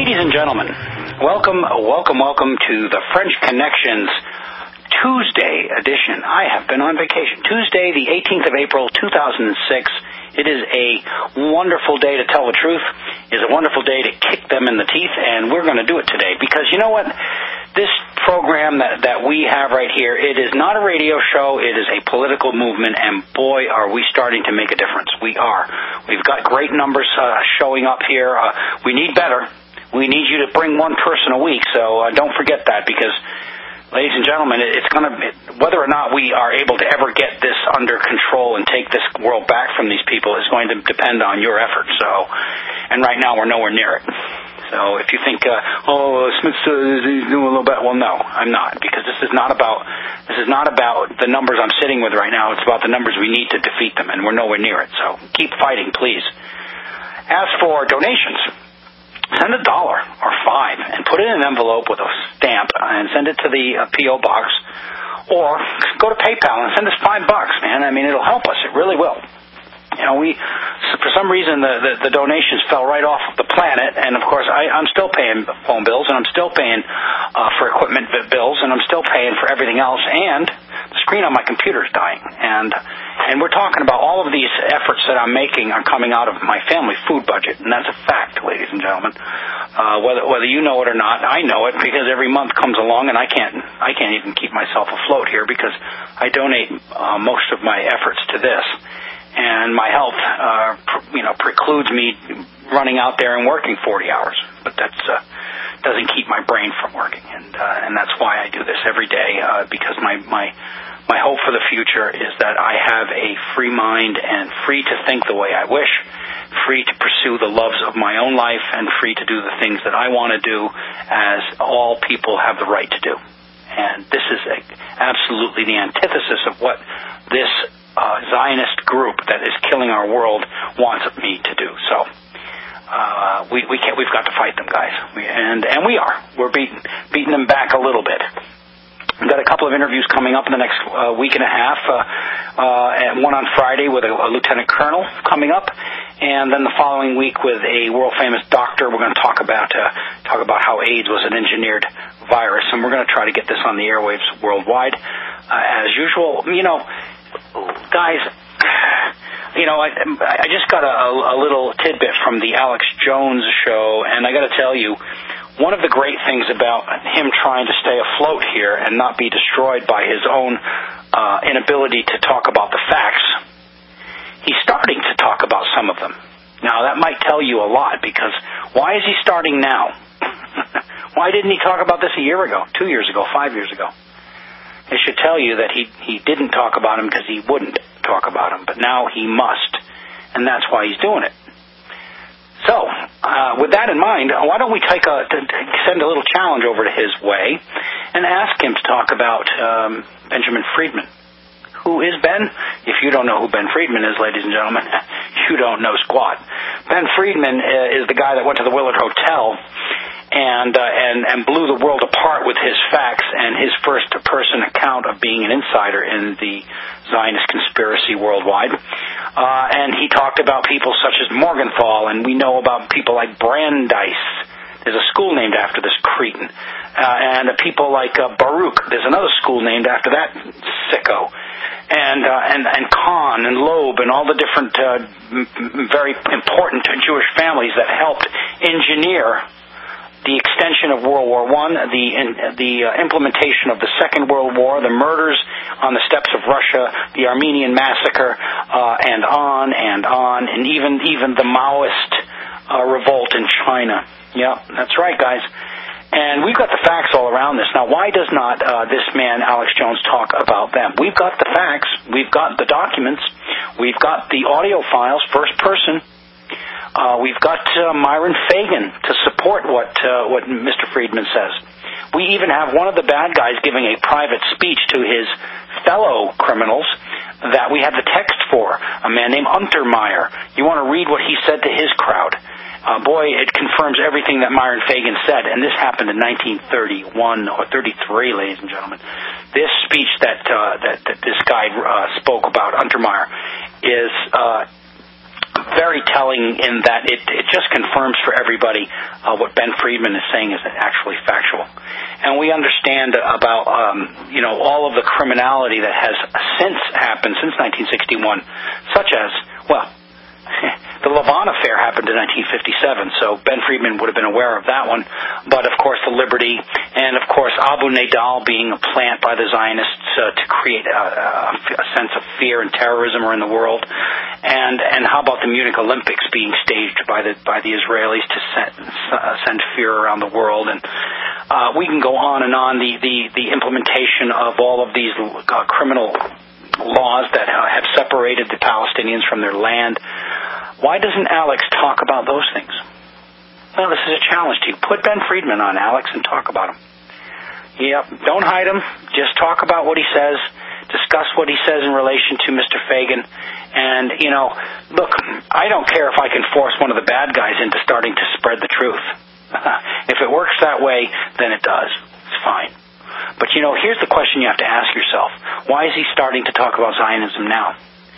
Ladies and gentlemen, welcome to the French Connections Tuesday edition. I have been on vacation. Tuesday, the 18th of April, 2006. It is a wonderful day to tell the truth. It is a wonderful day to kick them in the teeth, and we're going to do it today because you know what? This program that we have right here, it is not a radio show. It is a political movement, and boy, are we starting to make a difference. We are. We've got great numbers showing up here. We need better. We need you to bring one person a week, so don't forget that because, ladies and gentlemen, it's going to, whether or not we are able to ever get this under control and take this world back from these people is going to depend on your efforts. So, and right now we're nowhere near it. So if you think, Smith's doing a little bit, well, no, I'm not, because this is not about the numbers I'm sitting with right now. It's about the numbers we need to defeat them, and we're nowhere near it. So keep fighting, please. As for donations, send $1 or $5 and put it in an envelope with a stamp and send it to the P.O. box, or go to PayPal and send us $5, man. I mean, it'll help us. It really will. You know, for some reason, the donations fell right off the planet, and of course, I'm still paying phone bills, and I'm still paying for equipment bills, and I'm still paying for everything else, and the screen on my computer is dying, and we're talking about all of these efforts that I'm making are coming out of my family food budget, and that's a fact, ladies and gentlemen. Whether you know it or not, I know it because every month comes along, and I can't even keep myself afloat here because I donate most of my efforts to this. And my health, precludes me running out there and working 40 hours. But that doesn't keep my brain from working, and that's why I do this every day. Because my hope for the future is that I have a free mind and free to think the way I wish, free to pursue the loves of my own life, and free to do the things that I want to do, as all people have the right to do. And this is absolutely the antithesis of what this Zionist group that is killing our world wants me to do. So we've got to fight them, guys, and we are. We're beating them back a little bit. We've got a couple of interviews coming up in the next week and a half, and one on Friday with a lieutenant colonel coming up, and then the following week with a world-famous doctor. We're going to talk about how AIDS was an engineered virus, and we're going to try to get this on the airwaves worldwide. As usual, guys, I just got a little tidbit from the Alex Jones show, and I got to tell you, one of the great things about him trying to stay afloat here and not be destroyed by his own inability to talk about the facts, he's starting to talk about some of them. Now, that might tell you a lot, because why is he starting now? Why didn't he talk about this a year ago, 2 years ago, 5 years ago? It should tell you that he didn't talk about him because he wouldn't talk about him, but now he must, and that's why he's doing it. So, with that in mind, why don't we send a little challenge over to his way and ask him to talk about Benjamin Friedman. Who is Ben? If you don't know who Ben Friedman is, ladies and gentlemen, you don't know squat. Ben Friedman is the guy that went to the Willard Hotel and blew the world apart with his facts and his first-person account of being an insider in the Zionist conspiracy worldwide. And he talked about people such as Morgenthau, and we know about people like Brandeis. There's a school named after this cretin. And people like Baruch. There's another school named after that sicko. And Kahn and Loeb and all the different very important Jewish families that helped engineer the extension of World War I, the implementation of the Second World War, the murders on the steppes of Russia, the Armenian massacre, and on, and even the Maoist revolt in China. Yeah, that's right, guys. And we've got the facts all around this. Now, why does not this man, Alex Jones, talk about them? We've got the facts. We've got the documents. We've got the audio files, first person. We've got Myron Fagan to support what Mr. Friedman says. We even have one of the bad guys giving a private speech to his fellow criminals that we have the text for, a man named Untermeyer. You want to read what he said to his crowd. Boy, it confirms everything that Myron Fagan said, and this happened in 1931 or 33, ladies and gentlemen. This speech that this guy spoke about, Untermeyer, is very telling in that it just confirms for everybody what Ben Friedman is saying is actually factual. And we understand about, all of the criminality that has since happened since 1961, such as, the Lavon affair happened in 1957, so Ben Friedman would have been aware of that one. But, of course, the Liberty, and, of course, Abu Nidal being a plant by the Zionists to create a sense of fear and terrorism around the world. And how about the Munich Olympics being staged by the Israelis to send fear around the world? And we can go on and on. The implementation of all of these criminal laws that have separated the Palestinians from their land. Why doesn't Alex talk about those things? Well, this is a challenge to you. Put Ben Friedman on, Alex, and talk about him. Yep, don't hide him. Just talk about what he says. Discuss what he says in relation to Mr. Fagan. And, look, I don't care if I can force one of the bad guys into starting to spread the truth. If it works that way, then it does. It's fine. But, here's the question you have to ask yourself. Why is he starting to talk about Zionism now?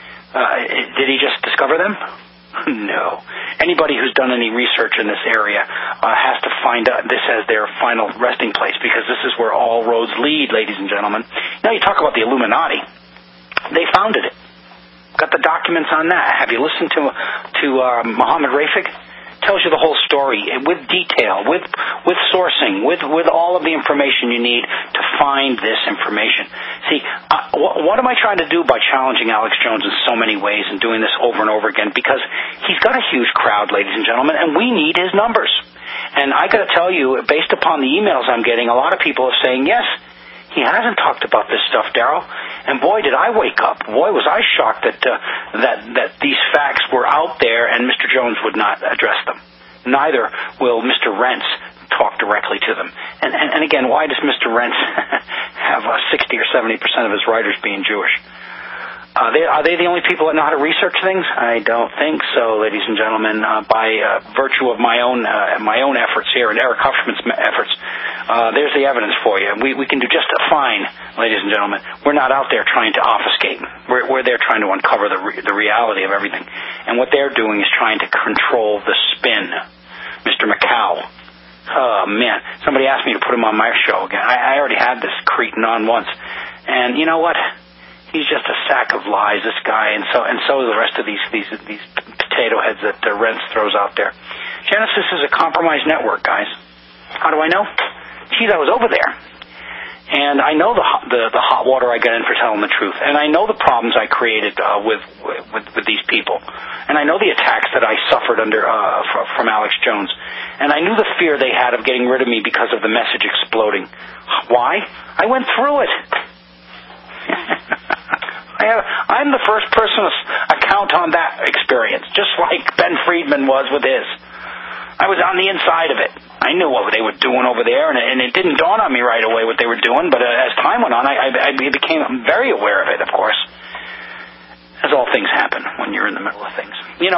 Did he just discover them? No. Anybody who's done any research in this area has to find this as their final resting place, because this is where all roads lead, ladies and gentlemen. Now, you talk about the Illuminati. They founded it. Got the documents on that. Have you listened to Mohammed Rafik? Tells you the whole story with detail, with sourcing, with all of the information you need to find this information. See, what am I trying to do by challenging Alex Jones in so many ways and doing this over and over again? Because he's got a huge crowd, ladies and gentlemen, and we need his numbers. And I got to tell you, based upon the emails I'm getting, a lot of people are saying, yes, he hasn't talked about this stuff, Daryl. And boy, did I wake up. Boy, was I shocked that these facts were out there and Mr. Jones would not address them. Neither will Mr. Rentz talk directly to them. And again, why does Mr. Rentz have 60 or 70% of his writers being Jewish? Are they the only people that know how to research things? I don't think so, ladies and gentlemen. By virtue of my own efforts here and Eric Huffman's efforts, there's the evidence for you. We can do just fine, ladies and gentlemen. We're not out there trying to obfuscate. We're there trying to uncover the reality of everything. And what they're doing is trying to control the spin. Mr. Macau. Oh, man. Somebody asked me to put him on my show again. I already had this cretin on once. And you know what? He's just a sack of lies, this guy, and so are the rest of these potato heads that Rentz throws out there. Genesis is a compromised network, guys. How do I know? Geez, I was over there. And I know the hot water I got in for telling the truth. And I know the problems I created with these people. And I know the attacks that I suffered under from Alex Jones. And I knew the fear they had of getting rid of me because of the message exploding. Why? I went through it. I'm the first person to account on that experience, just like Ben Friedman was with his. I was on the inside of it. I knew what they were doing over there, and it didn't dawn on me right away what they were doing, but as time went on, I became very aware of it, of course, as all things happen when you're in the middle of things.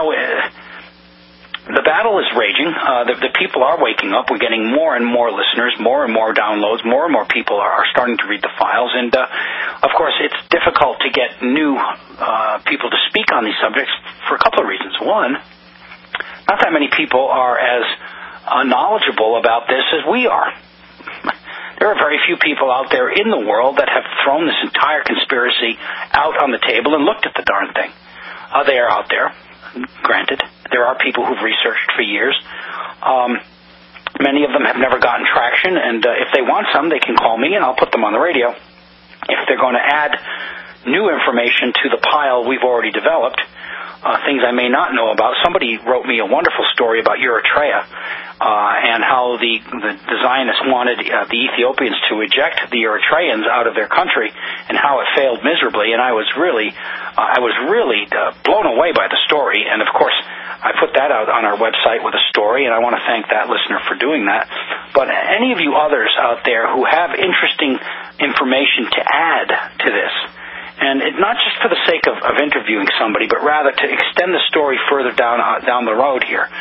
The battle is raging. The people are waking up. We're getting more and more listeners, more and more downloads, more and more people are starting to read the files. And, of course, it's difficult to get new people to speak on these subjects for a couple of reasons. One, not that many people are as knowledgeable about this as we are. There are very few people out there in the world that have thrown this entire conspiracy out on the table and looked at the darn thing. They are out there. Granted, there are people who've researched for years. Many of them have never gotten traction, and if they want some, they can call me, and I'll put them on the radio. If they're going to add new information to the pile we've already developed, things I may not know about. Somebody wrote me a wonderful story about Eritrea and how the Zionists wanted the Ethiopians to eject the Eritreans out of their country, and how it failed miserably. And I was really blown away by the story. And of course, I put that out on our website with a story, and I want to thank that listener for doing that. But any of you others out there who have interesting information to add to this, and not just for the sake of interviewing somebody, but rather to extend the story further down the road here,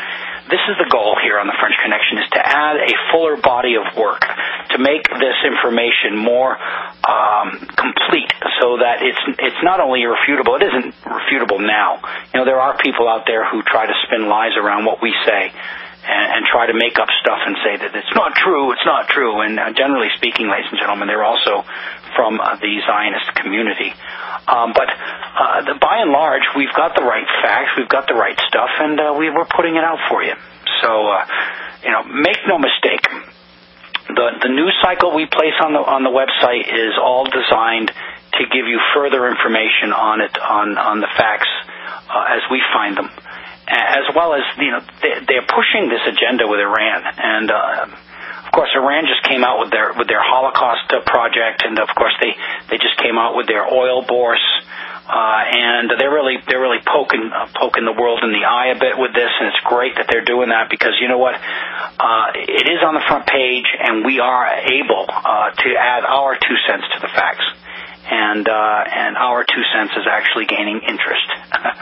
this is the goal here on the French Connection, is to add a fuller body of work to make this information more complete, so that it's not only irrefutable. It isn't refutable now. There are people out there who try to spin lies around what we say and try to make up stuff and say that it's not true. And generally speaking, ladies and gentlemen, they're also from the Zionist community. But by and large, we've got the right facts, we've got the right stuff, and we're putting it out for you. So, make no mistake. The news cycle we place on the website is all designed to give you further information on it, on the facts as we find them, as well as they're pushing this agenda with Iran, and of course Iran just came out with their Holocaust project, and of course they just came out with their oil bourse, and they're really poking the world in the eye a bit with this, and it's great that they're doing that, because you know what, it is on the front page, and we are able to add our 2 cents to the facts, and our 2 cents is actually gaining interest.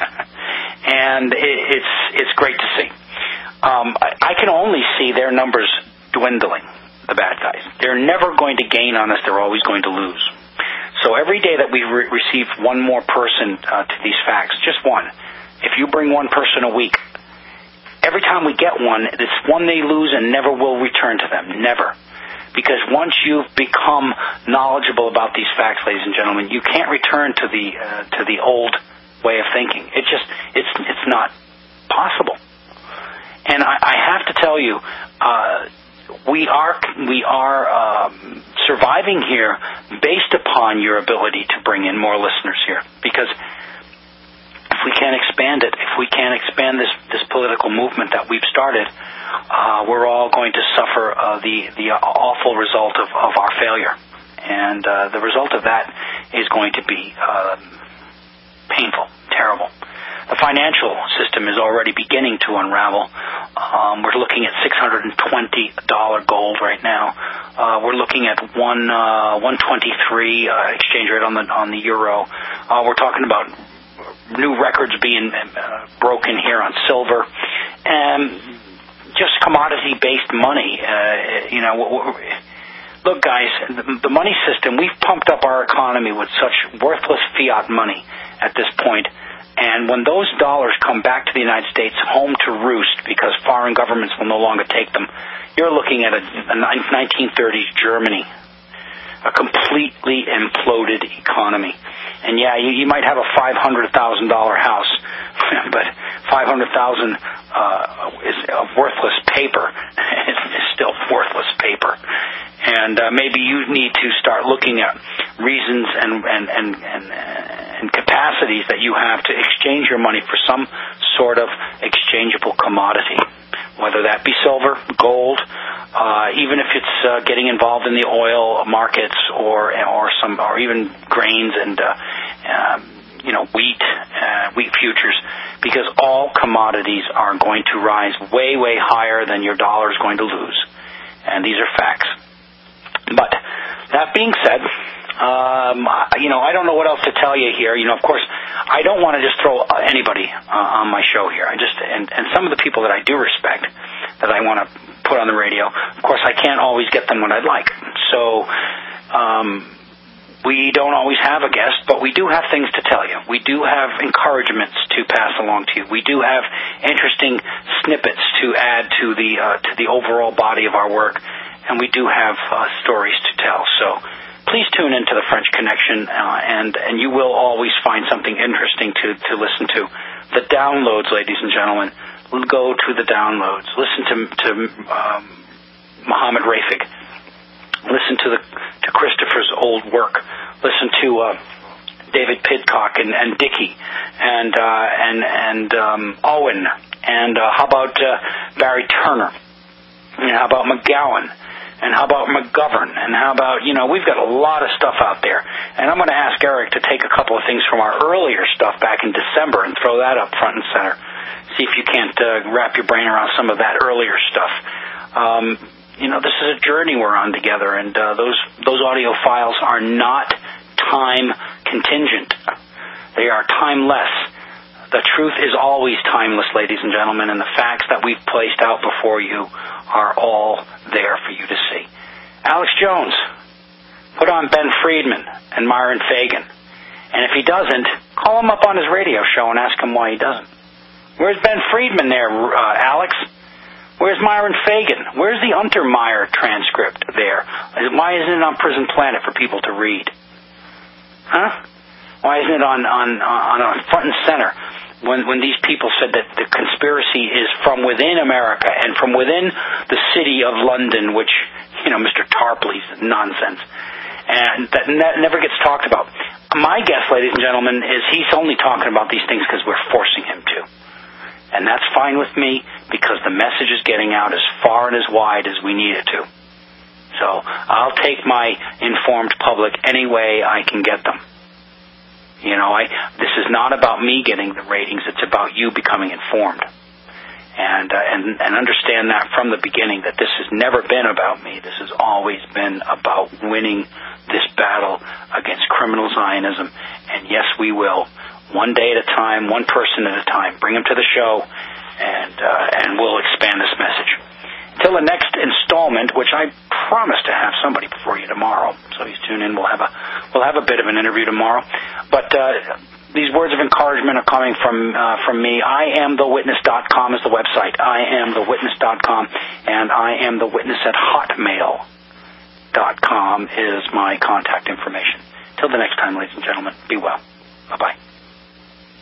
And it's great to see. I can only see their numbers dwindling, the bad guys. They're never going to gain on us. They're always going to lose. So every day that we receive one more person to these facts, just one, if you bring one person a week, every time we get one, it's one they lose and never will return to them. Never. Because once you've become knowledgeable about these facts, ladies and gentlemen, you can't return to the old way of thinking. It's not possible. And I have to tell you, we are surviving here based upon your ability to bring in more listeners here. Because if we can't expand it, if we can't expand this political movement that we've started, we're all going to suffer the awful result of our failure. And the result of that is going to be painful, terrible. The financial system is already beginning to unravel. We're looking at $620 gold right now. We're looking at 123 exchange rate on the euro. We're talking about new records being broken here on silver, and just commodity-based money. Look, guys, the money system, we've pumped up our economy with such worthless fiat money at this point. And when those dollars come back to the United States, home to roost, because foreign governments will no longer take them, you're looking at a 1930s Germany, a completely imploded economy. And yeah, you might have a $500,000 house, but $500,000 is worthless paper. It's still worthless paper. And maybe you need to start looking at reasons and capacities that you have to exchange your money for some sort of exchangeable commodity, whether that be silver, gold, even if it's getting involved in the oil markets or even grains and wheat futures, because all commodities are going to rise way, way higher than your dollar is going to lose. And these are facts. But that being said, I don't know what else to tell you here. Of course, I don't want to just throw anybody on my show here. And some of the people that I do respect, that I want to put on the radio, of course, I can't always get them when I'd like. So we don't always have a guest, but we do have things to tell you. We do have encouragements to pass along to you. We do have interesting snippets to add to the overall body of our work, and we do have stories to tell. So please tune into the French Connection, and you will always find something interesting to listen to. The downloads, ladies and gentlemen, go to the downloads. Listen to Mohammed Rafik. Listen to Christopher's old work. Listen to David Pidcock and Dickey and Owen, and how about Barry Turner, and how about McGowan, and how about McGovern, and how about, we've got a lot of stuff out there. And I'm going to ask Eric to take a couple of things from our earlier stuff back in December and throw that up front and center. See if you can't wrap your brain around some of that earlier stuff. This is a journey we're on together, and those audio files are not time contingent. They are timeless. The truth is always timeless, ladies and gentlemen, and the facts that we've placed out before you are all there for you to see. Alex Jones, put on Ben Friedman and Myron Fagan. And if he doesn't, call him up on his radio show and ask him why he doesn't. Where's Ben Friedman there, Alex? Where's Myron Fagan? Where's the Untermeyer transcript there? Why isn't it on Prison Planet for people to read? Huh? Why isn't it on front and center when these people said that the conspiracy is from within America and from within the city of London, which, Mr. Tarpley's nonsense, and that never gets talked about. My guess, ladies and gentlemen, is he's only talking about these things because we're forcing him to. And that's fine with me because the message is getting out as far and as wide as we need it to. So I'll take my informed public any way I can get them. This is not about me getting the ratings. It's about you becoming informed. And understand that from the beginning, that this has never been about me. This has always been about winning this battle against criminal Zionism. And yes, we will. One day at a time, one person at a time. Bring them to the show, and we'll expand this message. Until the next installment, which I promise to have somebody before you tomorrow, so you tune in. We'll have a bit of an interview tomorrow. But these words of encouragement are coming from me. IamTheWitness.com is the website. IamTheWitness.com, and IamTheWitness@hotmail.com is my contact information. Till the next time, ladies and gentlemen, be well. Bye-bye.